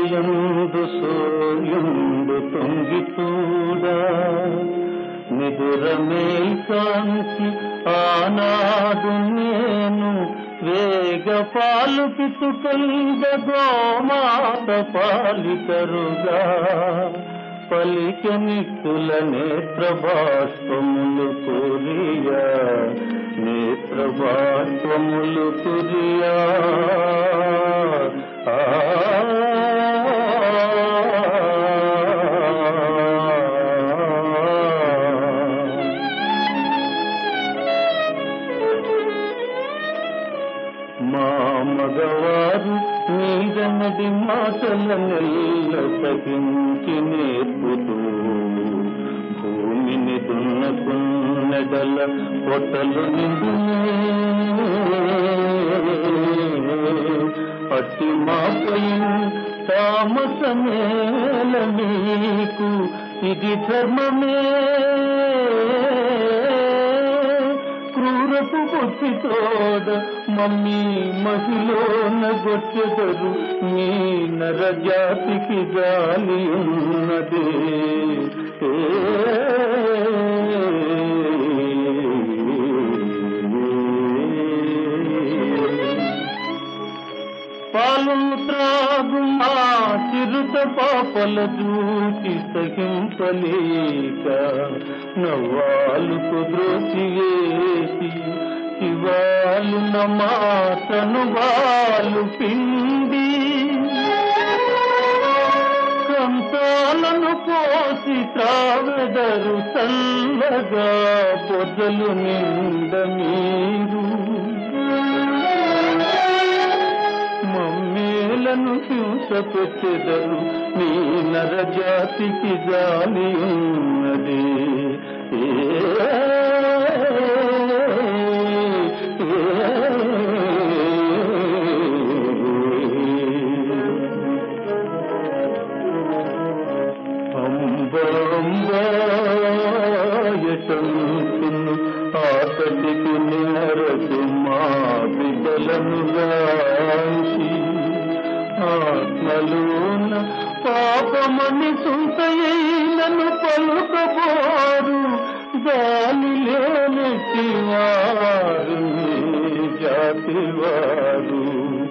నిదురయందు సూర్యుండు తొంగి చూడా నిదుర మేల్కాంతి ఆనాడు నేను వేగ పాలు పితుకైద గోమాత పాలికరుగా పలిక నిక్కుల నేత్రబాష్పములు కురియా నేత్రబాష్పములు కురియా మా మగవారు నీదనది మాటల నెల్ల సహించి నేర్పుతూ భూమిని దున్నకున్నెడల పొట్టలు నిండునే అట్టి మాపై తామసమేల మీకు ఇది ధర్మమే క్రూరపు బుద్ధితోడ మమ్మీ మహిళన గొచ్చెదరు నీ నరజాతికి గాలి ఉన్నదే పాలు త్రాగు మా చిరుత పాపల జూటి సహింపలేక నవ్వాలు కుద్రోసివేసి శివాలు నమాతను వాళ్ళు పిండి కంసాలను పోసి త్రావెదరు చల్లగా పొదలు నిండ మీరు మమ్మేలను హింస పెట్టెదరు నీ నరజాతికి జాలి ఉన్నది అంబాంబాయటంతును ఆతటికి నిరసు మా బిడ్డలను రాసి ఆత్మలోన పాపమని సుంతయైనను పలుకబోరు గాలి లేనటి వారు జాతి వారు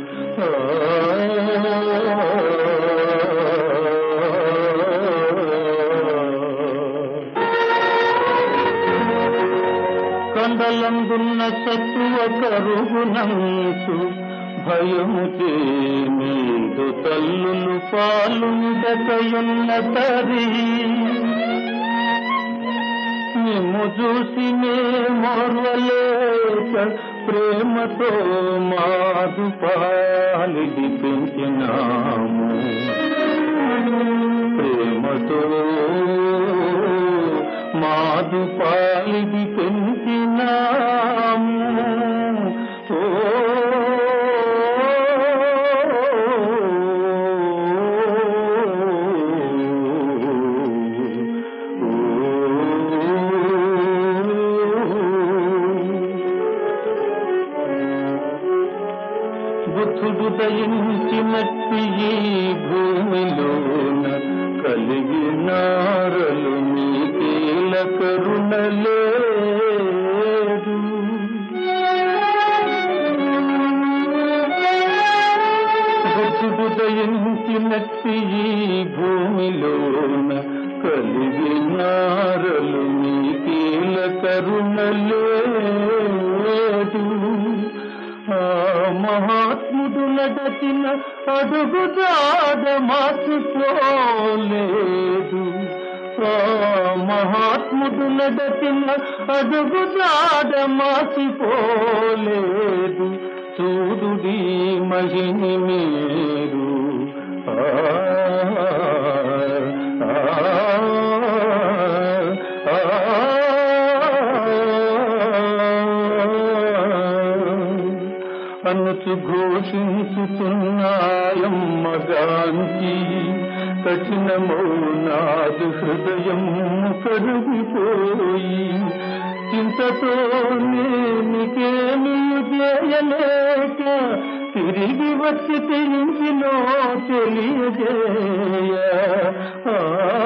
కండలందున్న సత్తువ కరుగునంచు భయము నీదు తల్లులు పాలుండకయున్న తరి నిమ్ము చూసి నే మోర్వలేక ప్రేమతో మాదు పాలిది పెంచినాము ప్రేమతో మాదు పాలిది పెంచినాము బుద్ధుడు దయించినట్టి ఈ భూమిలోన కలిగినారలు నీకేల కరుణలేదు బుద్ధుడు దయించినట్టి ఈ భూమిలోన కలిగినారలు నీకేల కరుణలేదు మహాత్ముడు నడచిన అడుగుజాడ మార్చుకోలేదు మహాత్ముడు నడచిన అడుగుజాడ మార్చిపోలేదు చూడుడి మహిని మీరు అనుచు ఘోషించుతున్నాయమ్మగాంచి కఠినమౌనాదు హృదయం కరిగిపోయి చింతతో నేనికేమీ చేయలేక తిరిగి వచ్చి తెలిసినో తెలియజేయ